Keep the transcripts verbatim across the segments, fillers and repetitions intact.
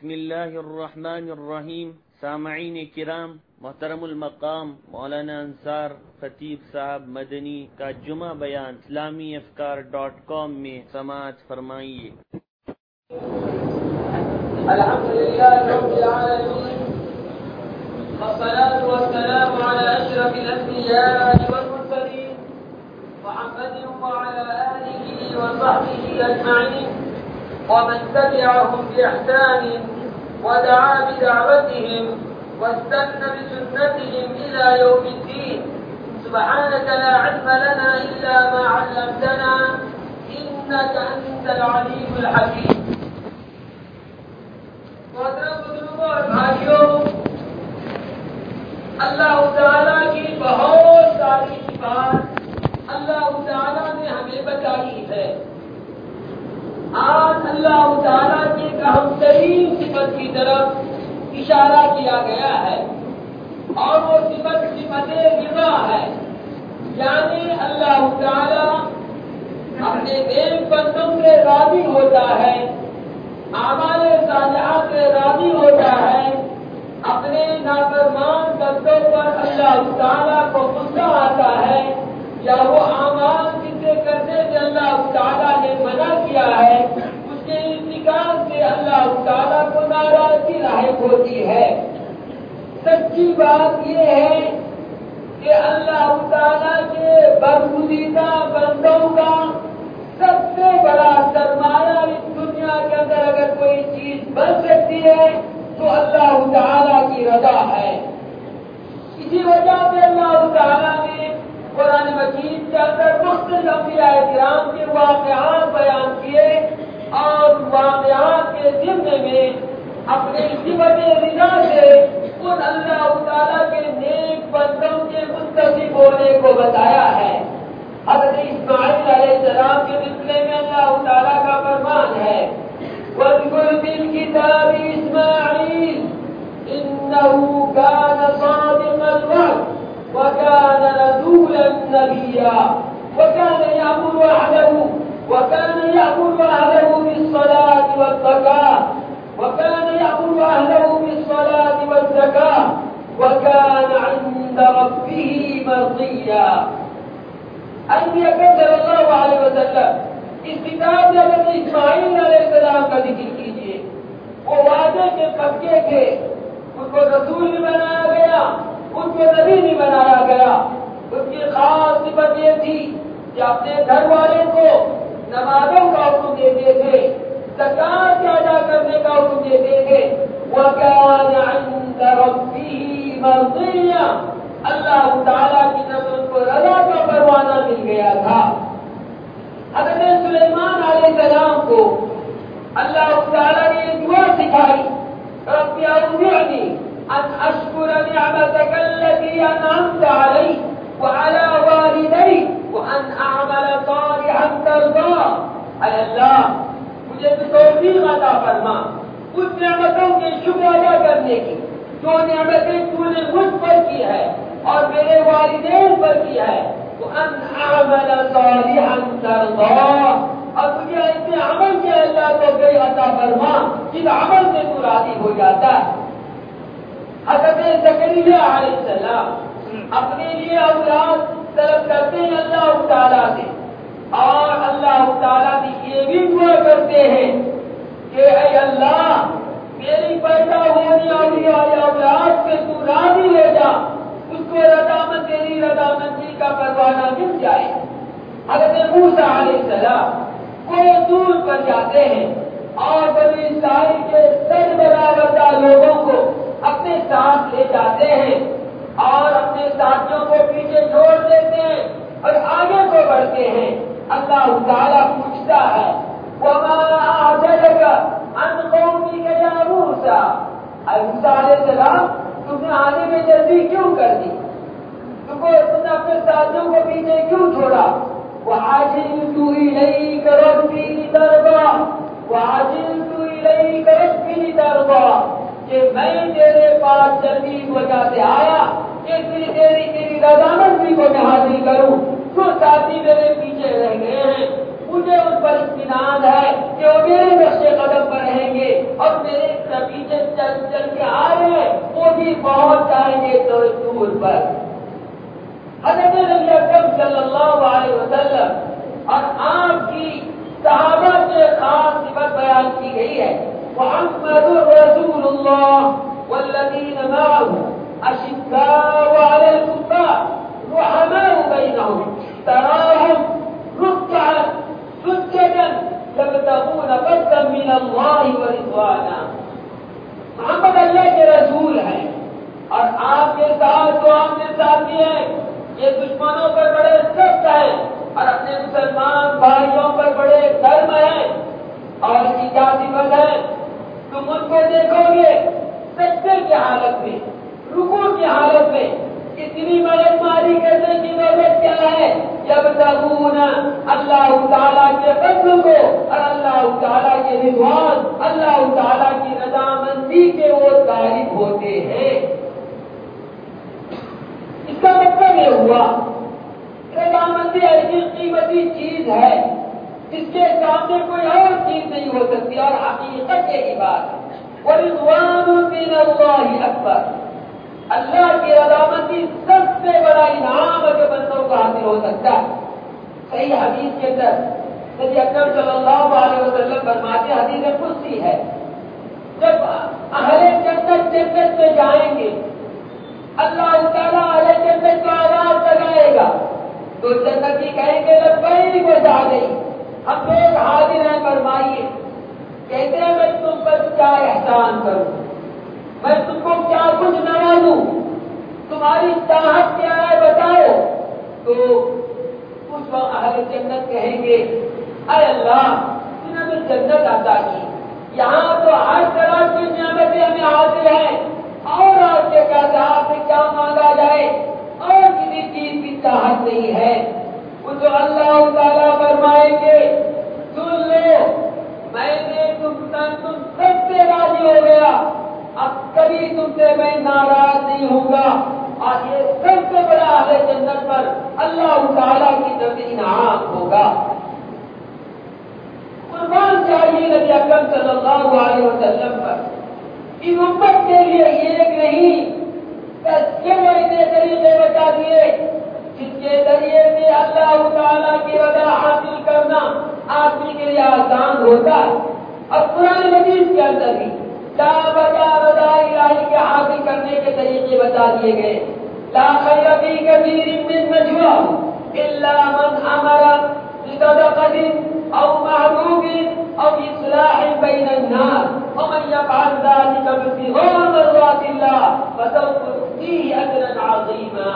بسم اللہ الرحمن الرحیم. سامعین کرام، محترم المقام مولانا انصار خطیب صاحب مدنی کا جمعہ بیان اسلامی افکار ڈاٹ کام میں سماعت فرمائیے. الحمد للہ رب العالمین والصلاة والسلام على اشرف الانبیاء والمرسلین محمد وعلى آله وصحبه اجمعین ومن تبعهم بإحسان ودعا بدعوتهم واستنى بسنتهم إلى يوم الدين. سبحانك لا علم لنا إلا ما علمتنا إنك أنت العليم الحكيم. محترم بزرگوں اور بھائیوں، اللہ تعالیٰ کی بہت ساری صفات اللہ تعالیٰ نے ہمیں بتائی ہے. آج اللہ تعالیٰ کی اہم ترین صفت کی طرف اشارہ کیا گیا ہے اور وہ صفت صفت رضا ہے. یعنی اللہ تعالیٰ اپنے نیک بندوں سے راضی ہوتا ہے، اعمال صالحہ سے راضی ہوتا ہے. اپنے نافرمان بندوں پر اللہ تعالیٰ کو غصہ آتا ہے یا وہ اعمال جسے کرنے سے اللہ تعالیٰ نے منع کیا ہے اس کے ارتکاب سے اللہ تعالیٰ کو ناراضگی لاحق ہوتی ہے. سچی بات یہ ہے کہ اللہ تعالیٰ کے برگزیدہ بندوں کا سب سے بڑا سرمایہ اس دنیا کے اندر اگر کوئی چیز بن سکتی ہے تو اللہ تعالیٰ کی رضا ہے. اسی وجہ سے اللہ تعالیٰ نے قرآن مجید کے اندر مختلف انبیاء کرام کے واقعات بیان کیے اور واقعات کے ذمے میں اپنے صفت رضا سے ان اللہ تعالیٰ کے نیک بندوں کے متصف ہونے کو بتایا ہے. حضرت اسماعیل علیہ السلام کے سلسلے میں اللہ تعالیٰ کا فرمان ہے وَاذْكُرْ فِي الْكِتَابِ إِسْمَاعِيلَ إِنَّهُ كَانَ صَادِقَ الْوَعْدِ وكان رسولا نبيا وكان يأمر أهله وكان يأمر أهله بالصلاة والزكاة وكان يأمر أهله بالصلاة والزكاة وكان عند ربه مرضيا. انبیاء صلی اللہ علیہ وسلم اس کتاب میں حضرت اسماعیل علیہ السلام کا ذکر کیجیے. وہ وعدے کے پکے تھے، ان کو رسول بھی بنایا گیا، ان کو نبی نہیں بنایا گیا. ان کی خاص صفت یہ تھی کہ اپنے گھر والے کو نمازوں کا حکم دیتے تھے، زکات ادا کرنے کا حکم دیتے تھے. وَكَانَ عِندَ رَبِّهِ مَرْضِيًّا، اللہ تعالیٰ کی طرف ان کو رضا کا پروانہ مل گیا تھا. حضرت سلیمان علیہ السلام کو اللہ تعالیٰ نے دعا سکھائی رَبِّ أَوْزِعْنِي أن أشكر نعمتك التي أنعمت علي وعلى والدي وأن أعمل صالحا ترضاه. اے اللہ مجھے توفیق عطا فرما اس نعمتوں کے شکر ادا کرنے کی جو نعمتیں تو نے مجھ پر کی ہے اور میرے والدین پر کی ہے. وأن أعمل صالحا ترضاه، اور مجھے ایسے عمل کے اللہ کو کوئی عطا فرما جس عمل سے تو راضی ہو جاتا ہے. حضرت زکریا علیہ السلام اپنے لیے اولاد طلب کرتے ہیں اللہ تعالیٰ سے اور اللہ تعالیٰ سے یہ بھی دعا کرتے ہیں کہ اے اللہ میری پیدا ہونے والی اولاد سے تو راضی ہو جا، اس کو رضامند تیری رضامندی کا پروانہ مل جائے. حضرت موسیٰ علیہ السلام وہ دور پر جاتے ہیں اور بنی اسرائیل کے سربراہ لوگوں کو اپنے ساتھ لے جاتے ہیں اور اپنے ساتھیوں کو پیچھے چھوڑ دیتے ہیں اور آگے کو بڑھتے ہیں. اللہ تعالیٰ پوچھتا ہے وَمَا أَعْجَلَكَ عَنْ قَوْمِكَ يَا مُوسَىٰ، اے موسیٰ علیہ السلام تم نے آنے میں جلدی کیوں کر دی، تم کو تم نے اپنے ساتھیوں کو پیچھے کیوں چھوڑا. وَعَجِلْتُ إِلَيْكَ رَبِّي لِتَرْضَىٰ وَعَجِلْتُ إِلَيْكَ رَبِّي لِتَرْضَىٰ، کہ میں تیرے پاس جلدی اس وجہ سے آیا کہ تیری تیری تیری رضامندی کو میں حاصل کروں. جو ساتھی میرے پیچھے رہ گئے ہیں مجھے ان پر اطمینان ہے کہ وہ میرے نقش قدم پر رہیں گے اور میرے نبی چل چل کے آ رہے ہیں وہ بھی پہنچ جائیں گے تو دور پر. حضرت نبی اکرم صلی اللہ علیہ وسلم اور آپ کی صحابہ سے خاص صفت بیان کی گئی ہے. محمد رسول اللہ والذین معه اشداء علی الکفار رحماء بینهم تراهم رکعا سجدا یبتغون فضلا من اللہ ورضوانا. محمد اللہ کے رسول ہیں اور آپ کے ساتھ جو آپ کے ساتھی ہیں یہ دشمنوں پر بڑے سخت ہیں اور اپنے مسلمان بھائیوں پر بڑے گرم ہیں. اور اس کی کیا صفت ہے؟ تم ان کو دیکھو گے سجدے کی حالت میں، رکوع کی حالت میں اتنی مدد ماری کرنے کی ضرورت کیا ہے؟ جب تغون اللہ تعالیٰ کے فضل کو اور اللہ تعالیٰ کے رضوان، اللہ تعالیٰ کی رضامندی کے وہ طالب ہوتے ہیں. اس کا مطلب یہ ہوا رضامندی ایسی قیمتی چیز ہے جس کے سامنے کوئی اور چیز نہیں ہو سکتی اور حقیقت یہی بات ہے. وَرِضْوَانٌ مِّنَ اللَّهِ أَكْبَرُ. اللہ کی رضامندی سب سے بڑا انعام جو بندوں کو حاصل ہو سکتا ہے. صحیح حدیث کے اندر نبی اکرم صلی اللہ علیہ وسلم فرماتے ہیں، حدیث قدسی ہے، جب اہل جنت جنت میں جائیں گے اللہ تعالیٰ اہل جنت کو آواز لگائے گا تو جنتی کہیں گے لبیک و سعدیک، ہم لوگ حاضر ہیں فرمائیے. کہتے ہیں میں تم پر کیا احسان کروں، میں تم کو کیا کچھ نوازوں، تمہاری چاہت کیا ہے بتاؤ. تو اس وقت اہل جنت کہیں گے اے اللہ تم نے ہمیں جنت عطا کی، یہاں تو ہر طرح کی نعمتیں ہمیں حاصل ہیں اور آپ کے کیا آپ سے کیا مانگا جائے اور کسی چیز کی چاہت نہیں ہے. اس کو اللہ تعالیٰ فرمائیں گے سن لو میں نے تم تم سب سے راضی ہو گیا، اب کبھی تم سے میں ناراض نہیں ہوں گا. اور یہ سب سے بڑا اہل جنت پر اللہ تعالیٰ کی طرف انعام ہوگا. قربان چاہیے نبی اکرم صلی اللہ علیہ وسلم پر. اس امت کے لیے ایک نہیں دس ایسے طریقے بتا دیے جس کے ذریعے سے اللہ تعالیٰ کی رضا حاصل کرنا آدمی کے لیے آسان ہوتا ہے. اب قرآن مجید کے اندر بھی لا بجا رضا الہی کے حاصل کرنے کے طریقے بتا دیے گئے. لا خیر فی کثیر من نجواہم الا من امر بصدقۃ او معروف او اصلاح بین الناس ومن یفعل ذلک ابتغاء مرضات اللہ فسوف نؤتیہ اجرا عظیما.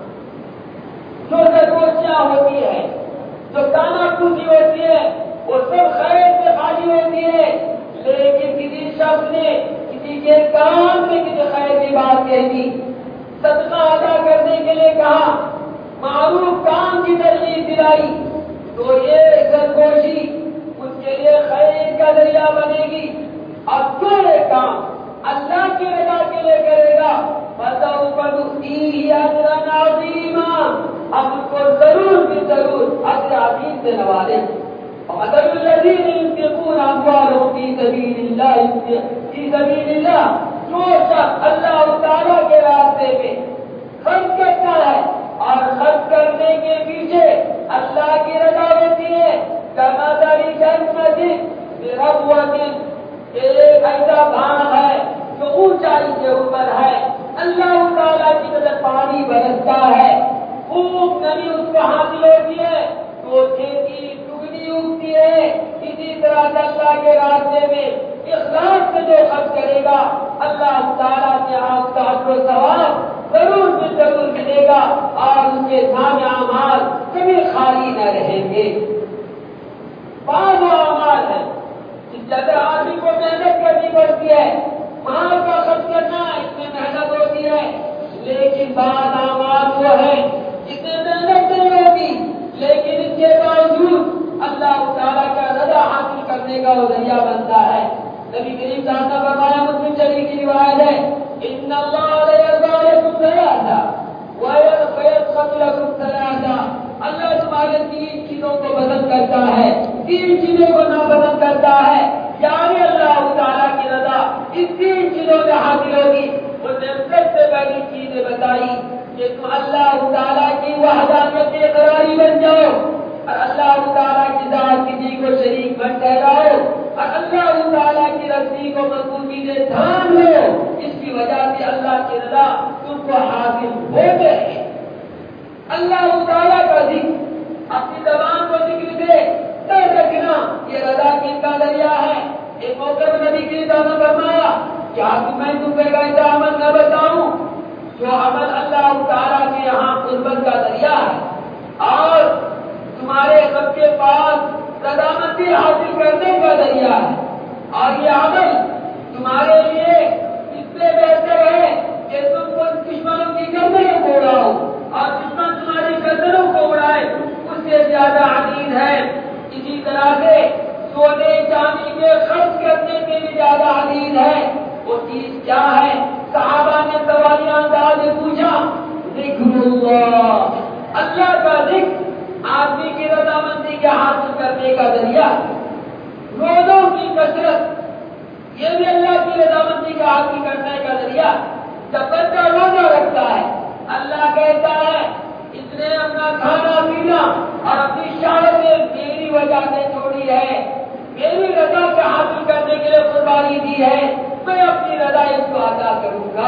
جو سرگوشیاں ہوتی ہے، جو کانا پوچھی ہوتی ہے، وہ سب خیر سے خالی ہوتی ہے، لیکن کسی شخص نے کسی کے کام میں کسی خیر کی بات کہہ دی، صدقہ ادا کرنے کے لیے کہا، معروف کام کی ترغیب دلائی، تو یہ سرگوشی اس کے لیے خیر کا ذریعہ بنے گی. اور جو یہ کام اللہ کی رضا کے لیے کرے گا فسوف نؤتیہ اجرا عظیما، ہم اس کو ضرور بھی ضرور اجر عظیم سے نوازیں. ومثل الذین ينفقون اموالهم في سبيل الله في سبيل الله، جو شخص اللہ تعالیٰ کے راستے میں خرچ کرتا ہے اور خرچ کرنے کے پیچھے اللہ کی رضا ہوتی ہے، كمثل جنة بربوة، ایک ایسا بھاگ ہے جو اونچائی کے اوپر ہے، اللہ تعالیٰ کی طرف پانی برستا ہے، خوب نمی اس کو حاصل ہوتی ہے تو کھیتی ٹکڑی اگتی ہے. اسی طرح اللہ کے راستے میں اخلاص سے جو خرچ کرے گا اللہ تعالیٰ کے آپ کا اجر و ثواب ضرور سے ضرور ملے گا اور اس کے نام اعمال کبھی خالی نہ رہیں گے. بعض اعمال ہیں جس جگہ آدمی کو محنت کرنی پڑتی ہے، مال کا خرچ کرنا اس میں محنت ہوتی ہے، لیکن بعض اعمال وہ ہیں جس میں محنت نہیں ہوتی لیکن اس کے باوجود اللہ تعالیٰ کا رضا حاصل کرنے کا وہ ذریعہ بنتا ہے. نبی کریم صلی اللہ علیہ وسلم نے فرمایا، مسلم شریف کی روایت ہے، ان اللہ لا یرضى لكم ثلاثا ويسخط لكم ثلاثا، اللہ تمہارے تین چیزوں کو پسند کرتا ہے، تین چیزوں کو ناپسند کرتا ہے. یعنی اللہ تعالیٰ کی رضا اس تین چیزوں میں حاصل ہوگی. اس نے سب سے پہلی چیزیں بتائی کہ تم اللہ تعالیٰ کی وحدانیت میں اقراری بن جاؤ اور اللہ تعالیٰ کی ذات کسی کو شریک مت ٹھہراؤ اور اللہ تعالیٰ کی رسی کو مضبوطی سے تھام لو. اس کی وجہ سے اللہ کی رضا تم کو حاصل ہو گئے. اللہ تعالیٰ کا ذکر اپنی زبان کو ذکر دے نہ رکھنا یہ رضا کی کا ذریعہ ہے. ایک موقع میں نبی کی دعوت فرمایا کیا میں تم پہ ایسا عمل نہ بتاؤں جو عمل اللہ تعالیٰ کے یہاں قربت کا ذریعہ ہے اور تمہارے سب کے پاس رضامندی حاصل کرنے کا ذریعہ ہے اور یہ عمل تمہارے لیے اس سے بہتر ہے کہ تم کو دشمنوں کی گردنوں کو اڑاؤ اور دشمن تمہاری گردنوں کو اڑائے اس سے زیادہ عزیز ہے. اسی طرح سے سونے چاندی کے خرچ کرنے کے لیے زیادہ عزیز ہے. وہ چیز کیا ہے؟ صحابہ نے سوالیہ انداز میں پوچھا ذکر اللہ. اللہ کا ذکر آدمی کی رضامندی کے حاصل کرنے کا ذریعہ. روزوں کی کثرت یہ بھی اللہ کی رضامندی کا حاصل کرنے کا ذریعہ. جب بندہ روزہ رکھتا ہے اللہ کہتا ہے اس نے اپنا کھانا پینا اور اپنی شہوتیں میری وجہ سے چھوڑی ہے, میری رضا سے حاصل کرنے کے لیے قربانی دی ہے, میں اپنی رضا اس کو ادا کروں گا.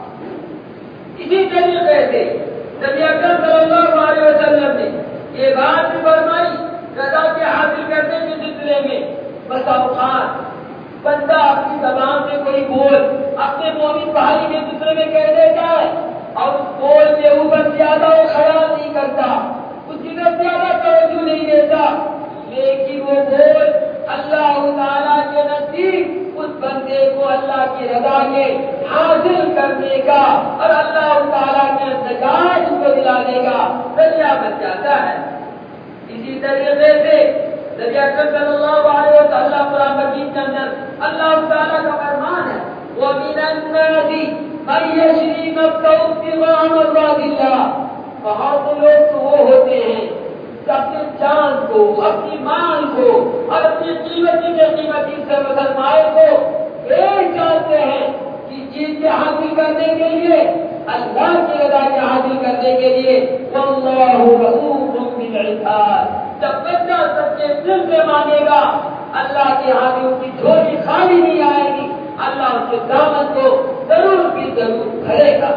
اسی طریقے سے نبی اکرم صلی اللہ علیہ وسلم نے یہ بات بھی فرمائی رضا کے حاصل کرنے کے سلسلے میں. بس اوقات بندہ اپنی زبان سے کوئی بول اپنے مومن بھائی کے دوسرے میں کہہ دیتا ہے اور اس بول کے اوپر زیادہ وہ خیال نہیں کرتا, اس کی طرف زیادہ توجہ نہیں دیتا, لیکن وہ بول اللہ تعالیٰ کے نزدیک اس بندے کو اللہ کی رضا کے حاصل کرنے کا اور اللہ تعالیٰ کے نجات اس کو دلانے کا ذریعہ بن جاتا ہے. اسی طریقے سے نبی اکرم صلی اللہ علیہ وسلم قرآن مجید کے اندر اللہ تعالیٰ کا فرمان ہے وَمِنَ النَّاسِ مَن يَشْرِي نَفْسَهُ ابْتِغَاءَ مَرْضَاتِ اللَّهِ. بہت سے لوگ تو وہ ہوتے ہیں اپنی جان کو, اپنی مال کو اور اپنی قیمتی کے قیمتی سے مسلمان کو بیچ جاتے ہیں کہ چیز کے حاصل کرنے کے لیے اللہ کی رضا کے حاصل کرنے کے لیے. واللہ رؤوف بالعباد. جب بندہ سچے دل سے مانے گا اللہ کے ہاتھ اس کی جھولی خالی نہیں آئے گی, اللہ اس کے دامن کو ضرور بھی ضرور بھرے گا.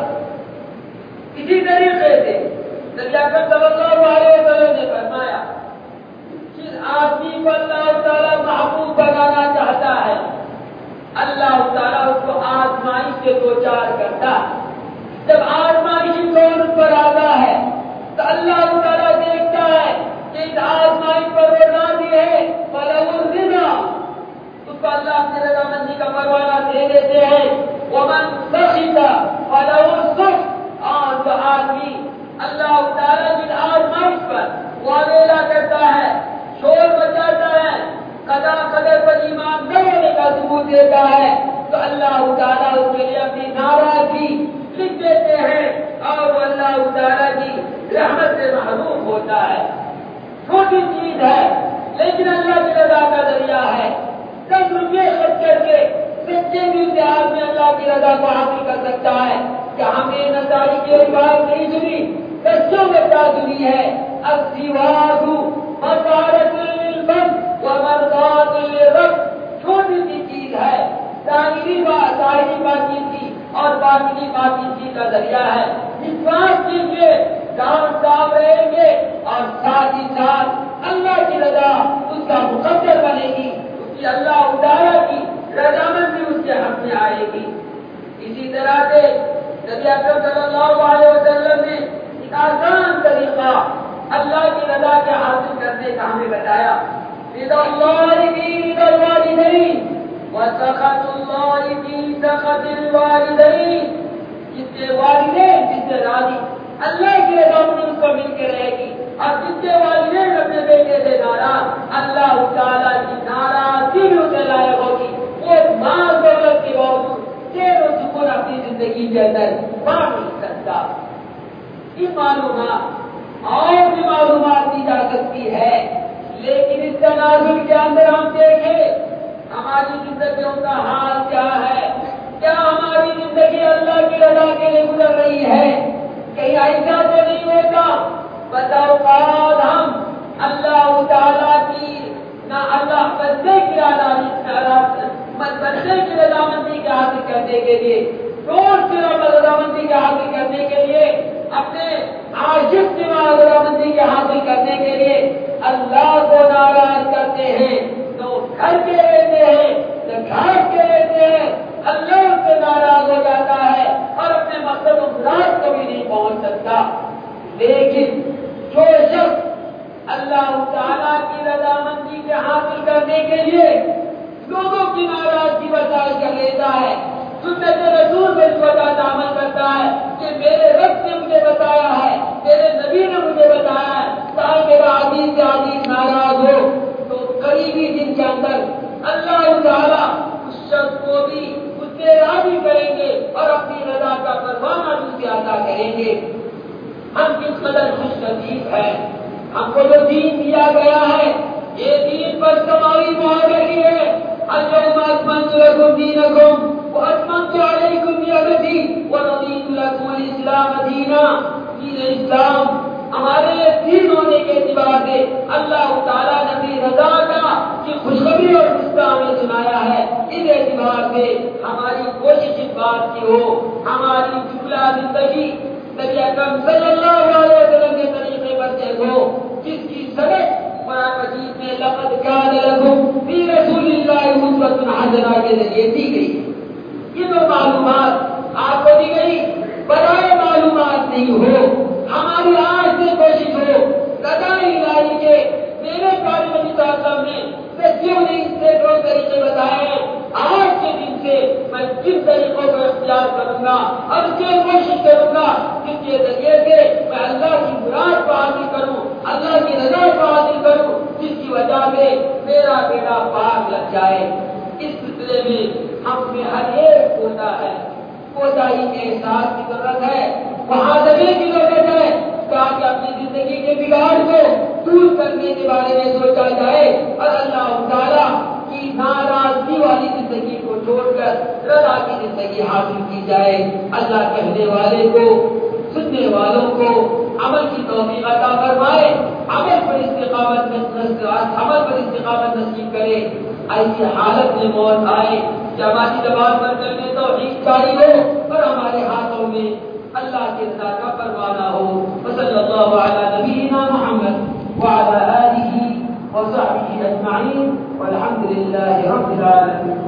اسی طریقے سے نبی اکرم صلی اللہ علیہ وسلم نے فرمایا جس آدمی کو اللہ تعالیٰ محبوب بنانا چاہتا ہے اللہ تعالیٰ اس کو آزمائش سے دو چار کرتا ہے. جب آزمائش دور پر آتا ہے تو اللہ تعالیٰ دیکھتا ہے کہ اس آزمائش پر وہ راضی ہے فَلَهُ الرِّضَا, اس کو اللہ اپنی رضامندی کا پروانہ دے دیتے ہیں. وَمَن سَخِطَ فَلَهُ السُّخْطُ. اور جو آدمی اللہ تعالیٰ کی آزمائش پر واویلا کرتا ہے, شور مچاتا ہے, قضا قدر پر ایمان نہ ہونے کا ثبوت دیتا ہے, تو اللہ تعالیٰ اس کے لیے اپنی ناراضگی لکھ دیتے ہیں اور وہ اللہ تعالیٰ کی رحمت سے محروم ہوتا ہے. چھوٹی چیز ہے لیکن اللہ کی رضا کا ذریعہ ہے. دس روپئے خرچ کر کے سچے دل سے آدمی اللہ کی رضا کو حاصل کر سکتا ہے. کہ ہمیں نسائی کی بات نہیں سنی, بچوں میں کیا سنی ہے السواک مطارۃ للبد ومرضات للرب. چھوٹی سی چیز ہے, ظاہری ظاہری پاکیزگی اور باطنی پاکیزگی کا ذریعہ ہے. اس بات کے لیے دانت صاف رہیں گے اور ساتھ ہی ساتھ اللہ کی رضا اس کا مقدر بنے گی, اس کی اللہ تعالیٰ کی رضامندی اس کے حق میں آئے گی. اسی طرح سے نبی اکرم صلی اللہ علیہ وسلم نے ایک آسان طریقہ اللہ کی رضا کے حاصل کرنے کا ہمیں بتایا. رضا اللہ فی رضا الوالدین وسخط اللہ فی سخط الوالدین. جس کے والدین جس سے راضی اللہ کی رضا میں اس کو مل کے رہے گی, اور جس کے والدین اپنے بیٹے سے ناراض اللہ تعالیٰ کی ناراضگی بھی اسے لائق ہوگی. وہ مال دولت کے باوجود چیر و سکون اپنی زندگی کے اندر بانٹ نہیں سکتا. یہ معلومات اور بھی معلومات دی جا سکتی ہے, لیکن اس تناظر کے اندر ہم دیکھیں ہماری زندگیوں کا حال کیا ہے؟ کیا ہماری زندگی اللہ کی رضا کے لیے گزر رہی ہے؟ کہیں ایسا تو نہیں ہوتا بتاؤ بعد ہم اللہ تعالیٰ کی نہ اللہ بندے کی بندے کی رضامندی کے حاصل کرنے کے لیے روز کی رضامندی کے حاصل کرنے کے لیے اپنے عاشق کی رضامندی کے حاصل کرنے کے لیے اللہ کو ناراض کرتے ہیں تو گھر کے رہتے ہیں تو گھر کے رہتے ہیں اللہ ان سے ناراض ہو جاتا ہے اور اپنے مقصد و مراد کو بھی نہیں پہنچ سکتا. لیکن جو شخص اللہ تعالیٰ کی رضامندی کے حاصل کرنے کے لیے لوگوں کی ناراضگی برداشت کر لیتا ہے, سنت رسول سے اس وجہ سے عمل کرتا ہے کہ میرے رب نے مجھے بتایا ہے, میرے نبی نے مجھے بتایا ہے, چاہے میرا عزیز سے عزیز ناراض ہو تو قریبی دن کے اندر اللہ تعالیٰ اس شخص کو بھی اس سے راضی کریں گے اور اپنی رضا کا پروانہ اس سے ادا کریں گے. ہم کس قدر خوش نصیب ہیں, ہم کو جو دین دیا گیا ہے یہ دین پر سماوی معاہدے ہے. اليوم اکملت لکم دینکم واتممت علیکم نعمتی ورضیت لکم الاسلام دینا. دین اسلام ہمارے دین ہونے کے اعتبار سے اللہ تعالیٰ نے اپنی رضا کا کی خوشخبری اور قصہ ہمیں سنایا ہے. اس اعتبار سے ہماری کوشش اس بات کی ہو ہماری جملہ زندگی نبی اکرم صلی اللہ علیہ وسلم کے طریقے پر سے ہو جس کی سبق قرآن مجید میں لقد کان لکم فی رسول اللہ اسوۃ حسنہ کے ذریعے دی گئی. یہ جو معلومات آپ کو دی گئی برائے معلومات نہیں ہو, ہماری آج سے کوشش ہو رضا الہی کے میرے قاری نبی صلی اللہ علیہ وسلم نے سچیوں نے سینکڑوں طریقے بتائے ہیں. آج کے دن سے میں جن طریقوں کو اختیار کروں گا اور اس کی کوشش کروں گا جس کے ذریعے سے میں اللہ کی مراد کو حاصل کروں, اللہ کی رضا کو حاصل کروں, جس کی وجہ سے میرا بیڑا پار لگ جائے. اس سلسلے میں ہم میں ہر ایک کوتا ہے, کوتاہی کے احساس کی ضرورت ہے, محاسبے کی ضرورت ہے تاکہ اپنی زندگی کے بگاڑ کو دور کرنے کے بارے میں سوچا جائے اور اللہ تعالیٰ کی ناراضگی والی زندگی کو چھوڑ کر رضا کی زندگی حاصل کی جائے. اللہ کہنے والے کو سننے والوں کو عمل کی توفیق عطا فرمائے, عمل پر استقامت عمل پر استقامت نصیب کرے. ایسی حالت میں موت آئے کہ ہماری زبان پر کلمہ توحید جاری ہو اور ہمارے ہاتھوں میں اللہ کے رضا کا پروانہ ہو. وصلی اللہ علی نبینا محمد وعلی آلہ وصحبہ اجمعین والحمد للہ رب العالمین.